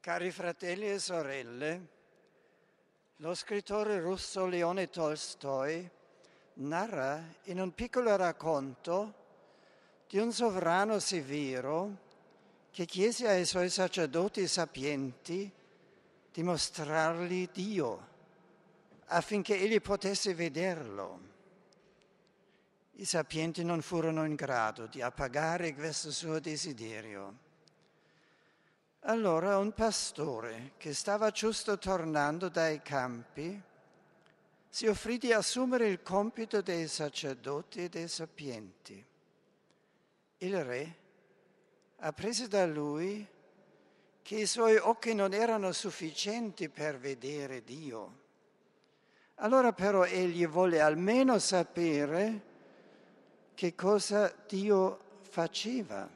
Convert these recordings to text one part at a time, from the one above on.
Cari fratelli e sorelle, lo scrittore russo Leone Tolstoi narra in un piccolo racconto di un sovrano severo che chiese ai suoi sacerdoti sapienti di mostrargli Dio affinché egli potesse vederlo. I sapienti non furono in grado di appagare questo suo desiderio. Allora un pastore che stava giusto tornando dai campi si offrì di assumere il compito dei sacerdoti e dei sapienti. Il re apprese da lui che i suoi occhi non erano sufficienti per vedere Dio. Allora però egli volle almeno sapere che cosa Dio faceva.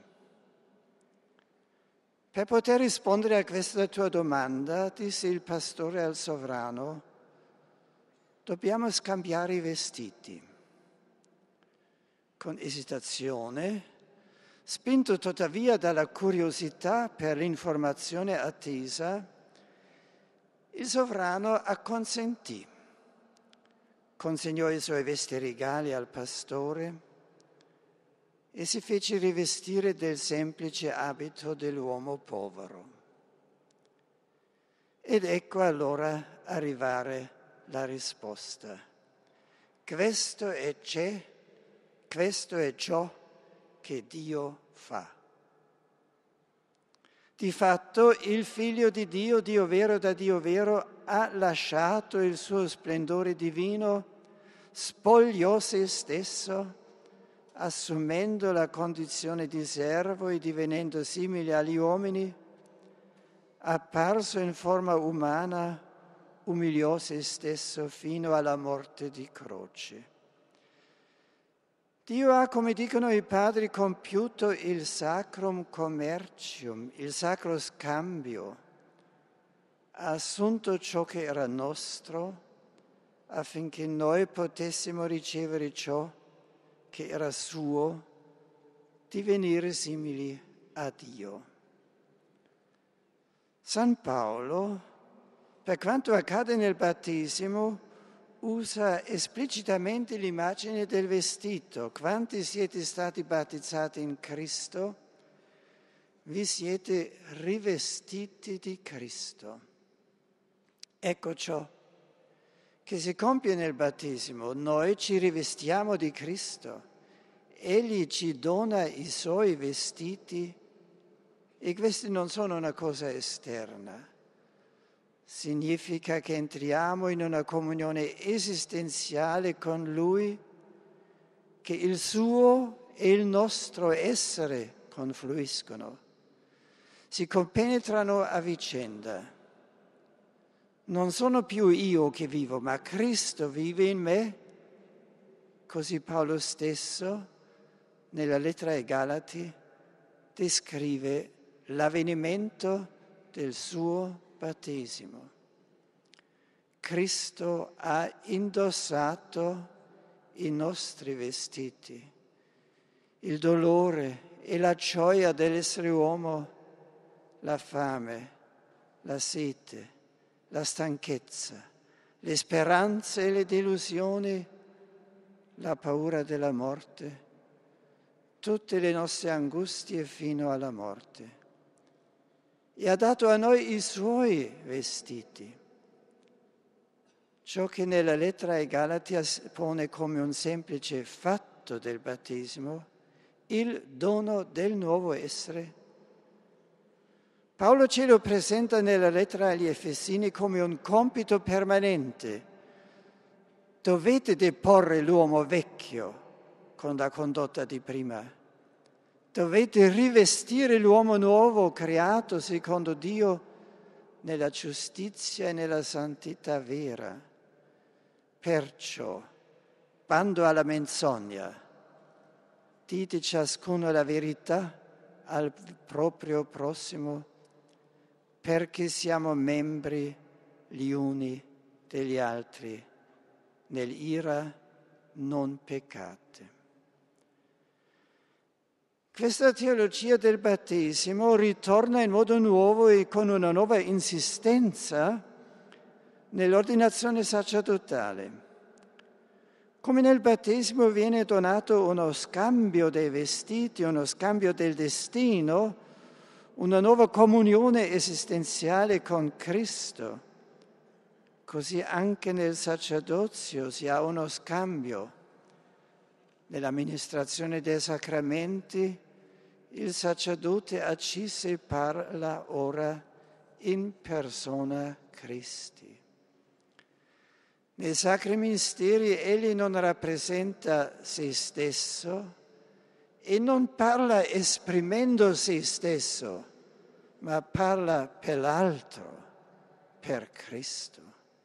Per poter rispondere a questa tua domanda, disse il pastore al sovrano, dobbiamo scambiare i vestiti. Con esitazione, spinto tuttavia dalla curiosità per l'informazione attesa, il sovrano acconsentì. Consegnò i suoi vesti regali al pastore e si fece rivestire del semplice abito dell'uomo povero. Ed ecco allora arrivare la risposta. Questo è ciò che Dio fa. Di fatto il Figlio di Dio, Dio vero da Dio vero, ha lasciato il suo splendore divino, spogliò se stesso, assumendo la condizione di servo e divenendo simile agli uomini, apparso in forma umana, umiliò se stesso fino alla morte di croce. Dio ha, come dicono i padri, compiuto il sacrum commercium, il sacro scambio, ha assunto ciò che era nostro affinché noi potessimo ricevere ciò che era suo, divenire simili a Dio. San Paolo, per quanto accade nel battesimo, usa esplicitamente l'immagine del vestito. Quanti siete stati battezzati in Cristo? Vi siete rivestiti di Cristo. Ecco ciò che si compie nel battesimo. Noi ci rivestiamo di Cristo. Egli ci dona i suoi vestiti e questi non sono una cosa esterna. Significa che entriamo in una comunione esistenziale con Lui, che il suo e il nostro essere confluiscono, si compenetrano a vicenda. Non sono più io che vivo, ma Cristo vive in me. Così Paolo stesso, nella lettera ai Galati, descrive l'avvenimento del suo battesimo. Cristo ha indossato i nostri vestiti. Il dolore e la gioia dell'essere uomo, la fame, la sete, la stanchezza, le speranze e le delusioni, la paura della morte, tutte le nostre angustie fino alla morte. E ha dato a noi i suoi vestiti. Ciò che nella lettera ai Galati pone come un semplice fatto del battesimo, il dono del nuovo essere. Paolo ce lo presenta nella lettera agli Efesini come un compito permanente. Dovete deporre l'uomo vecchio con la condotta di prima. Dovete rivestire l'uomo nuovo creato secondo Dio nella giustizia e nella santità vera. Perciò, bando alla menzogna, dite ciascuno la verità al proprio prossimo, perché siamo membri gli uni degli altri. Nell'ira non peccate. Questa teologia del battesimo ritorna in modo nuovo e con una nuova insistenza nell'ordinazione sacerdotale. Come nel battesimo viene donato uno scambio dei vestiti, uno scambio del destino, una nuova comunione esistenziale con Cristo, così anche nel sacerdozio si ha uno scambio. Nell'amministrazione dei sacramenti il sacerdote accise parla ora in persona Christi. Nei sacri misteri egli non rappresenta se stesso e non parla esprimendo se stesso, ma parla per l'altro, per Cristo.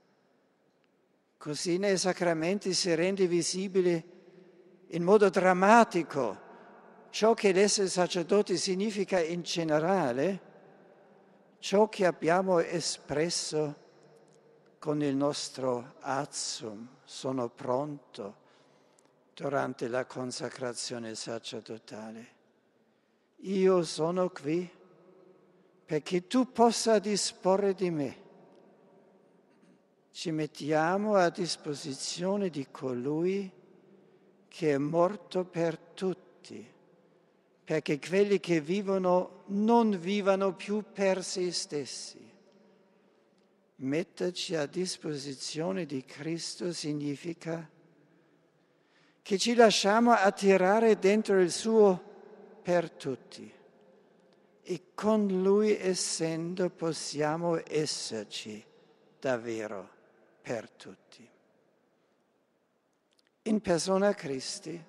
Così nei sacramenti si rende visibile in modo drammatico ciò che l'essere sacerdoti significa in generale, ciò che abbiamo espresso con il nostro Azzum, sono pronto, durante la consacrazione sacerdotale. Io sono qui perché tu possa disporre di me. Ci mettiamo a disposizione di colui che è morto per tutti, perché quelli che vivono non vivano più per se stessi. Metterci a disposizione di Cristo significa che ci lasciamo attirare dentro il suo per tutti e con Lui essendo possiamo esserci davvero per tutti. In persona Christi,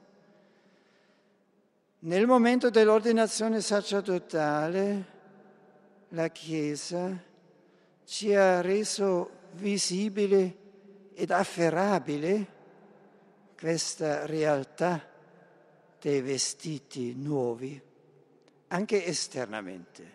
nel momento dell'ordinazione sacerdotale, la Chiesa ci ha reso visibile ed afferrabile questa realtà dei vestiti nuovi, anche esternamente.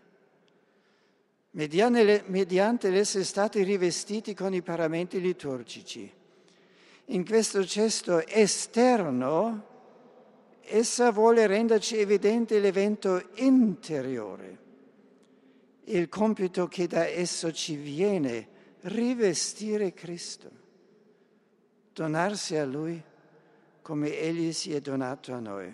Mediante l'essere stati rivestiti con i paramenti liturgici. In questo gesto esterno, essa vuole renderci evidente l'evento interiore, il compito che da esso ci viene, rivestire Cristo, donarsi a Lui come Egli si è donato a noi.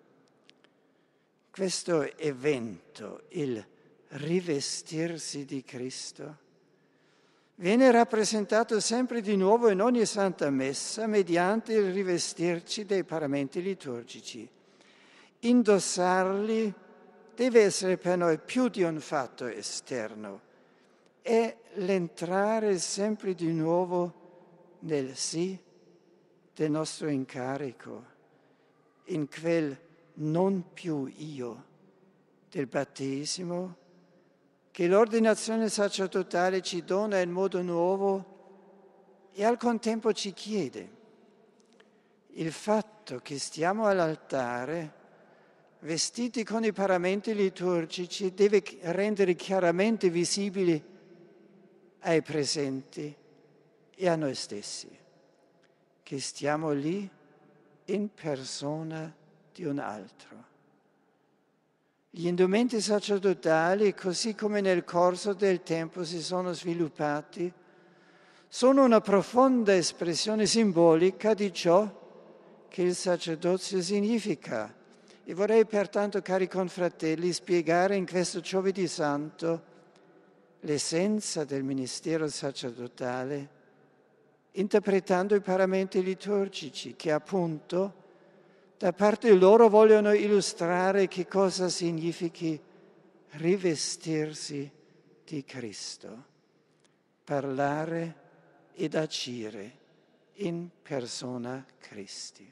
Questo evento, il rivestirsi di Cristo, viene rappresentato sempre di nuovo in ogni Santa Messa mediante il rivestirci dei paramenti liturgici. Indossarli deve essere per noi più di un fatto esterno, è l'entrare sempre di nuovo nel sì del nostro incarico, in quel non più io del battesimo che l'ordinazione sacerdotale ci dona in modo nuovo e al contempo ci chiede. Il fatto che stiamo all'altare, vestiti con i paramenti liturgici, deve rendere chiaramente visibili ai presenti e a noi stessi che stiamo lì in persona di un altro. Gli indumenti sacerdotali, così come nel corso del tempo si sono sviluppati, sono una profonda espressione simbolica di ciò che il sacerdozio significa. E vorrei pertanto, cari confratelli, spiegare in questo Giovedì Santo l'essenza del ministero sacerdotale, interpretando i paramenti liturgici che appunto da parte loro vogliono illustrare che cosa significhi rivestirsi di Cristo, parlare ed agire in persona Christi.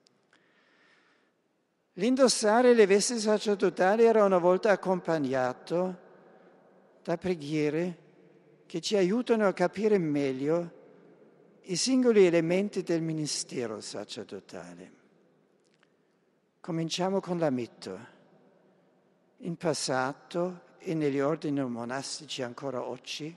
L'indossare le vesti sacerdotali era una volta accompagnato da preghiere che ci aiutano a capire meglio i singoli elementi del ministero sacerdotale. Cominciamo con la mitto. In passato e negli ordini monastici ancora oggi,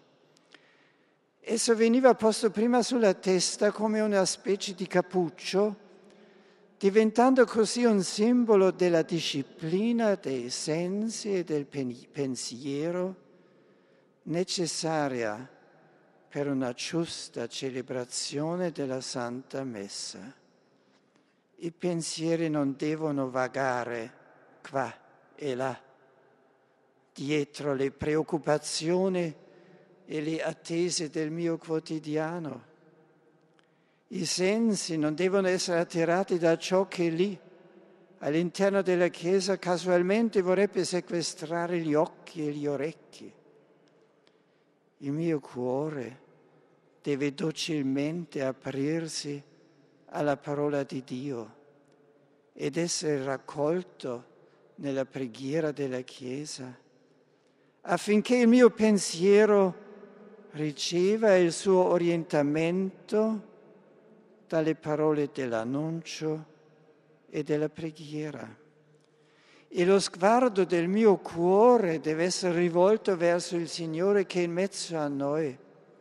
esso veniva posto prima sulla testa come una specie di cappuccio diventando così un simbolo della disciplina dei sensi e del pensiero necessaria per una giusta celebrazione della Santa Messa. I pensieri non devono vagare qua e là, dietro le preoccupazioni e le attese del mio quotidiano. I sensi non devono essere attirati da ciò che lì, all'interno della Chiesa, casualmente vorrebbe sequestrare gli occhi e gli orecchi. Il mio cuore deve docilmente aprirsi alla parola di Dio ed essere raccolto nella preghiera della Chiesa, affinché il mio pensiero riceva il suo orientamento dalle parole dell'annuncio e della preghiera. E lo sguardo del mio cuore deve essere rivolto verso il Signore che è in mezzo a noi.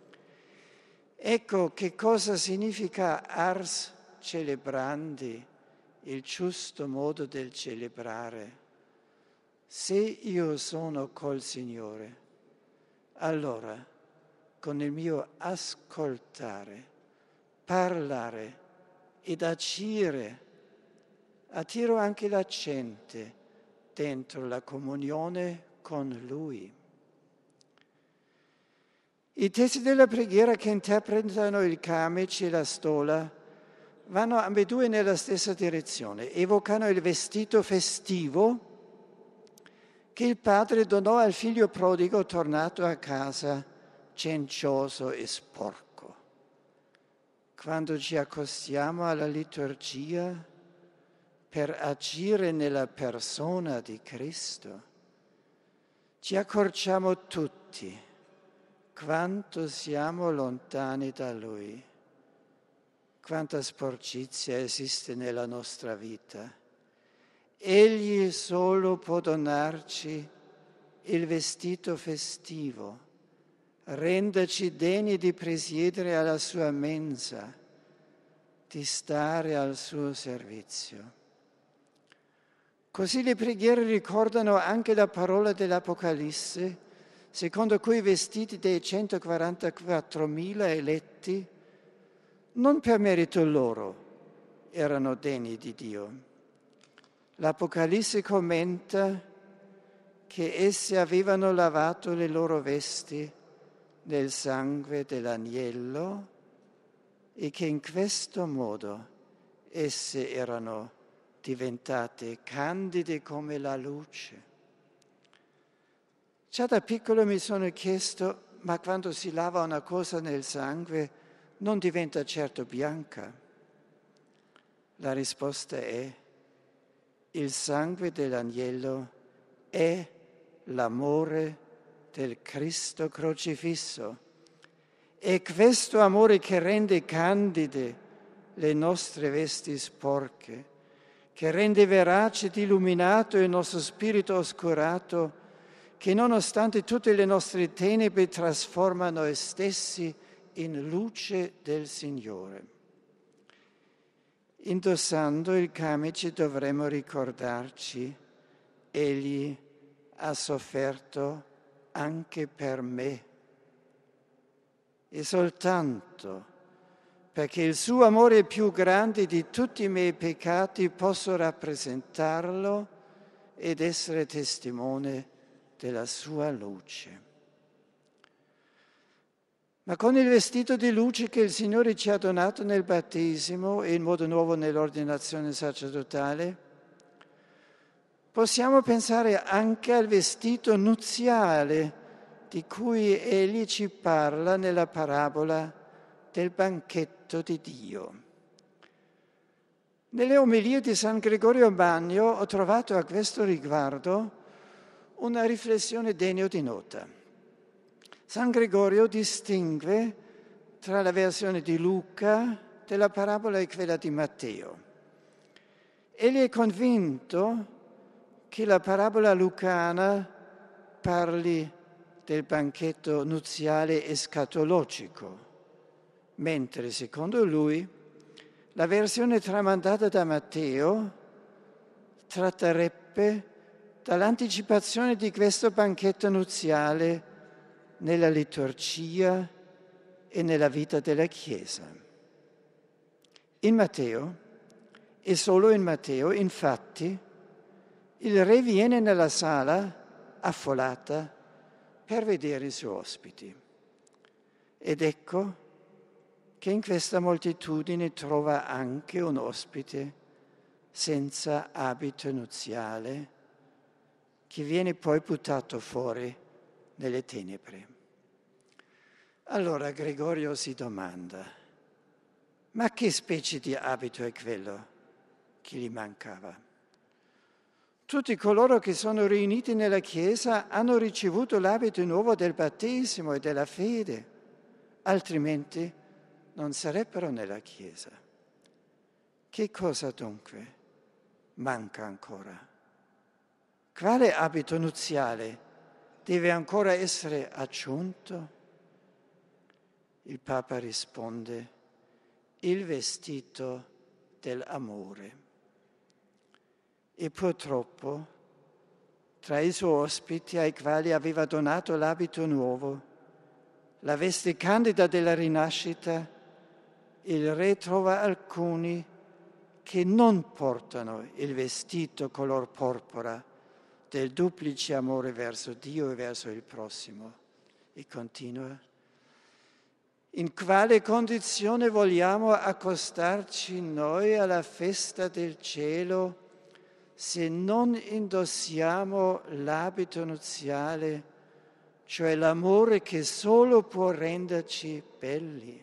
Ecco che cosa significa ars celebrandi, il giusto modo del celebrare. Se io sono col Signore, allora con il mio ascoltare, parlare ed agire, attiro anche la gente dentro la comunione con Lui. I testi della preghiera che interpretano il camice e la stola vanno ambedue nella stessa direzione, evocano il vestito festivo che il padre donò al figlio prodigo tornato a casa cencioso e sporco. Quando ci accostiamo alla liturgia per agire nella persona di Cristo, ci accorgiamo tutti quanto siamo lontani da Lui, quanta sporcizia esiste nella nostra vita. Egli solo può donarci il vestito festivo, renderci degni di presiedere alla sua mensa, di stare al suo servizio. Così le preghiere ricordano anche la parola dell'Apocalisse, secondo cui i vestiti dei 144.000 eletti, non per merito loro, erano degni di Dio. L'Apocalisse commenta che essi avevano lavato le loro vesti nel sangue dell'agnello e che in questo modo esse erano diventate candide come la luce. Già da piccolo mi sono chiesto, ma quando si lava una cosa nel sangue non diventa certo bianca? La risposta è: il sangue dell'agnello è l'amore del Cristo crocifisso. È questo amore che rende candide le nostre vesti sporche, che rende verace ed illuminato il nostro spirito oscurato, che nonostante tutte le nostre tenebre trasforma noi stessi in luce del Signore. Indossando il camice dovremo ricordarci: Egli ha sofferto anche per me. E soltanto perché il suo amore è più grande di tutti i miei peccati posso rappresentarlo ed essere testimone della sua luce. Ma con il vestito di luce che il Signore ci ha donato nel battesimo e in modo nuovo nell'ordinazione sacerdotale, possiamo pensare anche al vestito nuziale di cui Egli ci parla nella parabola del banchetto di Dio. Nelle omelie di San Gregorio Magno ho trovato a questo riguardo una riflessione degna di nota. San Gregorio distingue tra la versione di Luca della parabola e quella di Matteo. Egli è convinto che la parabola lucana parli del banchetto nuziale escatologico, mentre secondo lui La versione tramandata da Matteo tratterebbe dall'anticipazione di questo banchetto nuziale nella liturgia e nella vita della Chiesa. In Matteo, e solo in Matteo, infatti, il re viene nella sala affollata per vedere i suoi ospiti. Ed ecco che in questa moltitudine trova anche un ospite senza abito nuziale, che viene poi buttato fuori nelle tenebre. Allora Gregorio si domanda: ma che specie di abito è quello che gli mancava? Tutti coloro che sono riuniti nella Chiesa hanno ricevuto l'abito nuovo del battesimo e della fede, altrimenti non sarebbero nella Chiesa. Che cosa dunque manca ancora? Quale abito nuziale deve ancora essere aggiunto? Il Papa risponde: il vestito dell'amore. E purtroppo, tra i suoi ospiti ai quali aveva donato l'abito nuovo, la veste candida della rinascita, il re trova alcuni che non portano il vestito color porpora del duplice amore verso Dio e verso il prossimo. E continua: in quale condizione vogliamo accostarci noi alla festa del cielo se non indossiamo l'abito nuziale, cioè l'amore che solo può renderci belli?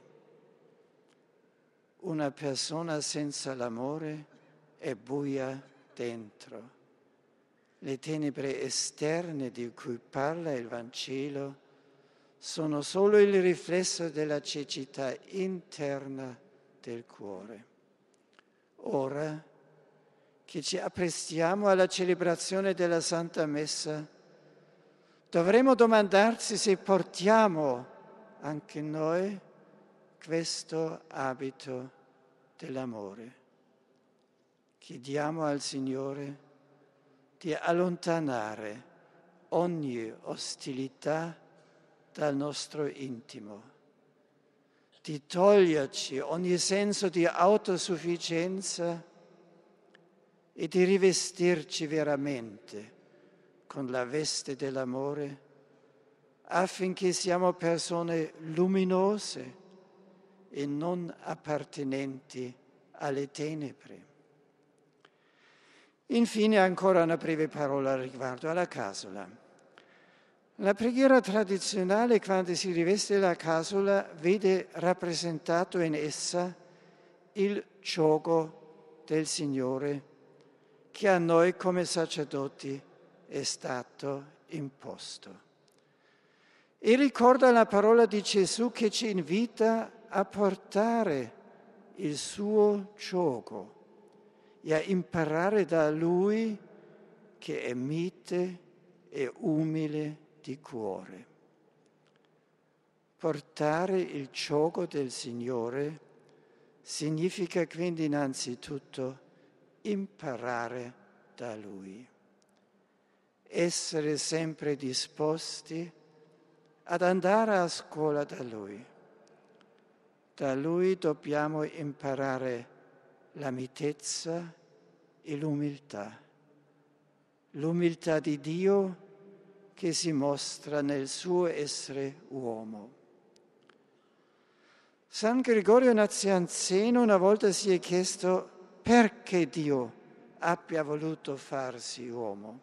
Una persona senza l'amore è buia dentro. Le tenebre esterne di cui parla il Vangelo sono solo il riflesso della cecità interna del cuore. Ora che ci apprestiamo alla celebrazione della Santa Messa, dovremo domandarci se portiamo anche noi questo abito dell'amore. Chiediamo al Signore di allontanare ogni ostilità dal nostro intimo, di toglierci ogni senso di autosufficienza e di rivestirci veramente con la veste dell'amore, affinché siamo persone luminose e non appartenenti alle tenebre. Infine ancora una breve parola riguardo alla cassola. La preghiera tradizionale, quando si riveste la cassola, vede rappresentato in essa il giogo del Signore che a noi come sacerdoti è stato imposto. E ricorda la parola di Gesù che ci invita a portare il suo giogo e a imparare da Lui che è mite e umile di cuore. Portare il giogo del Signore significa quindi innanzitutto imparare da Lui, essere sempre disposti ad andare a scuola da Lui. Da Lui dobbiamo imparare la mitezza e l'umiltà di Dio che si mostra nel suo essere uomo. San Gregorio Nazianzeno una volta si è chiesto perché Dio abbia voluto farsi uomo.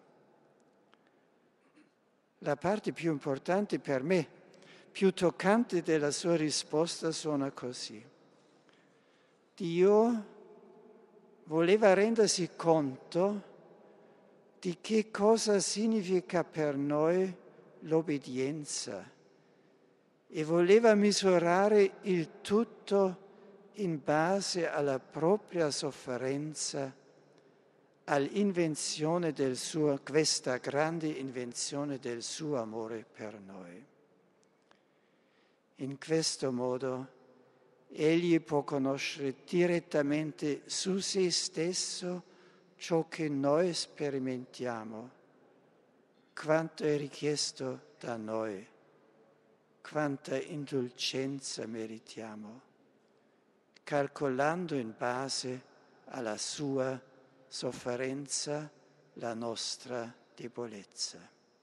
La parte più importante per me, più toccante della sua risposta suona così: Dio voleva rendersi conto di che cosa significa per noi l'obbedienza e voleva misurare il tutto in base alla propria sofferenza, all'invenzione del suo, questa grande invenzione del suo amore per noi. In questo modo egli può conoscere direttamente su se stesso ciò che noi sperimentiamo, quanto è richiesto da noi, quanta indulgenza meritiamo, calcolando in base alla sua sofferenza la nostra debolezza.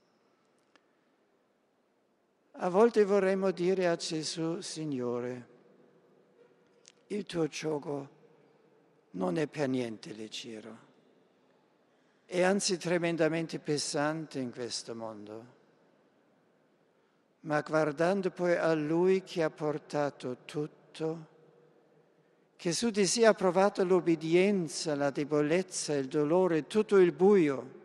A volte vorremmo dire a Gesù: Signore, il tuo giogo non è per niente leggero, è anzi tremendamente pesante in questo mondo. Ma guardando poi a Lui che ha portato tutto, che su di sé ha provato l'obbedienza, la debolezza, il dolore, tutto il buio,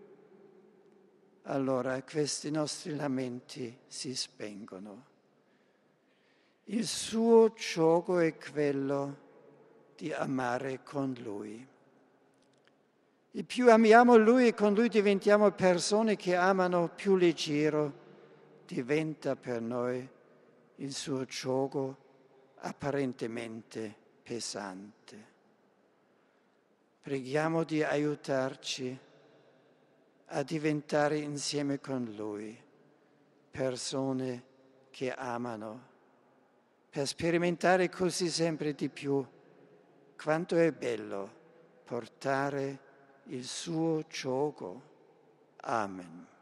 allora questi nostri lamenti si spengono. Il suo gioco è quello di amare con Lui. E più amiamo Lui e con Lui diventiamo persone che amano, più leggero diventa per noi il suo gioco apparentemente pesante. Preghiamo di aiutarci a diventare insieme con Lui persone che amano, per sperimentare così sempre di più quanto è bello portare il suo gioco. Amen.